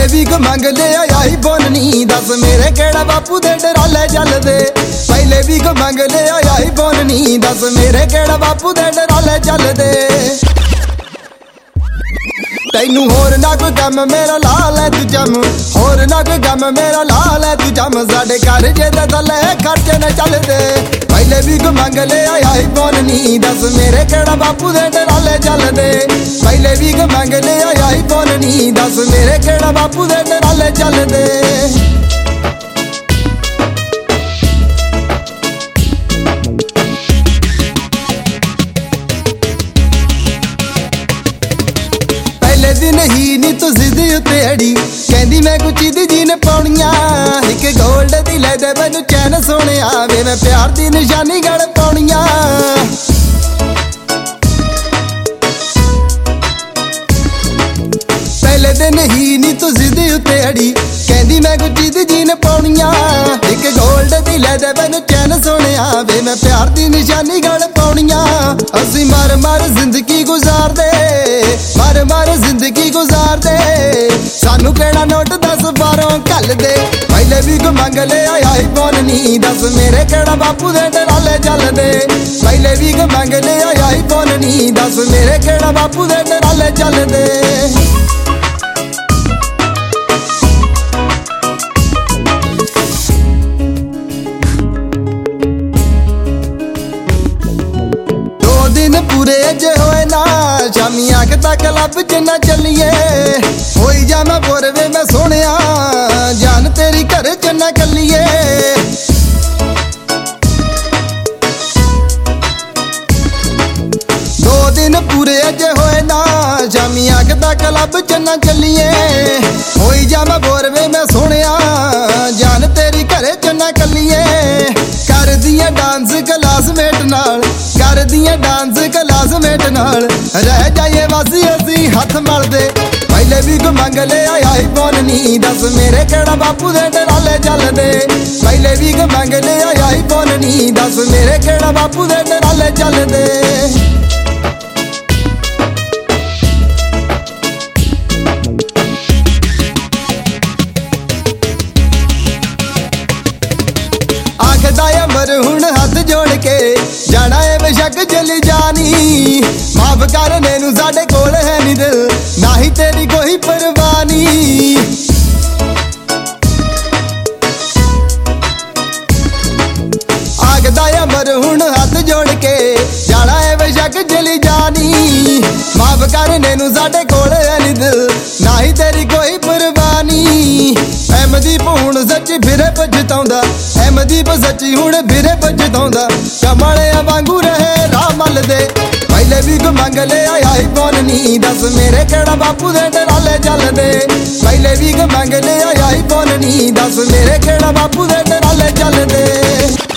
पहले भी मंग लिया आईफोन नी दस मेरे केड़ा बापू दे डराले चलदे। पहले भी मंग लिया आईफोन नी दस मेरे केड़ा बापू दे डराले चलदे। तैनू होर ना कोई कम मेरा लाल है तू जम, होर ना कोई कम मेरा लाल है तू जम, साडे घर जे थले खर्चे न चलदे। पहले भी मंग लिया आईफोन नी दस मेरे केड़ा बापू दे डराले चलदे। पहले भी मंग लिया आईफोन नी दस मेरे केड़ा बापू दे डराले चलदे। पहले दिन ही नी तू जिद उत्ते अड़ी कहंदी मैं कुछ दी जीन पाउणियां, एक गोल्ड दी ले दे मैनू चैन सोहणिया वे मैं प्यार दी निशानी गल पाउणियां। पहले दिन ही नी तू जिद उत्ते अड़ी कहंदी मैं कुछ दी जीन पाउणियां, एक गोल्ड दी ले दे मैनू चैन सोहणिया वे मैं प्यार दी निशानी गल पाउणियां। असीं मर मर जिंदगी गुजारदे, मर मर जिंदगी गुजार दे, सानू केड़ा नोट 10-12 घल दे। पहले भी मंग लिया आईफोन नी दस मेरे केड़ा बापू दे डराले चलदे। पहले भी मंग लिया आईफोन नी दस मेरे केड़ा बापू दे डराले चलदे। दिन पूरे जे होए ना शामी आख तक लब च ना चलिए, होई जा मैं बोरवे मैं सोहणिया जान तेरी घर च ना कलिए। दो दिन पूरे जे होए ना शामी आख तक लब च ना चलिए, होई जा मैं बोरवे मैं सोहणिया जान तेरी घर च ना कलिए। कर दिया डांस क्लासमेट नाल, कर दिया डांस क्लासमेट नाल, रह जाइए वासी असी हथ मलदे। पहले भी मंग लिया आईफोन नी दस मेरे केड़ा बापू दे डराले चलदे। पहले भी मंग लिया आईफोन नी दस मेरे केड़ा बापू दे डराले चलदे। अमर हुण हाथ जोड़ के जाना है बेशक चली जानी, माफ कर नैनू साडे कोल है नी दिल ना ही तेरी कोई परवानी। आखदा अमर हुण हाथ जोड़ के जाना है बेशक चली जानी, माफ कर नैनू साडे कोल है नी दिल ना ही तेरी कोई परवानी। अहमदीप हुण सच्ची फिरे पछताउंदा, अहमदीप सच्ची हुण फिरे पछताउंदा, कमलिया वांगू रहे राह मलदे। पहले भी मंग लिया आईफोन नी दस मेरे केड़ा बापू दे डराले चलदे। पहले भी मंग लिया आईफोन नी दस मेरे केड़ा बापू दे डराले चलदे।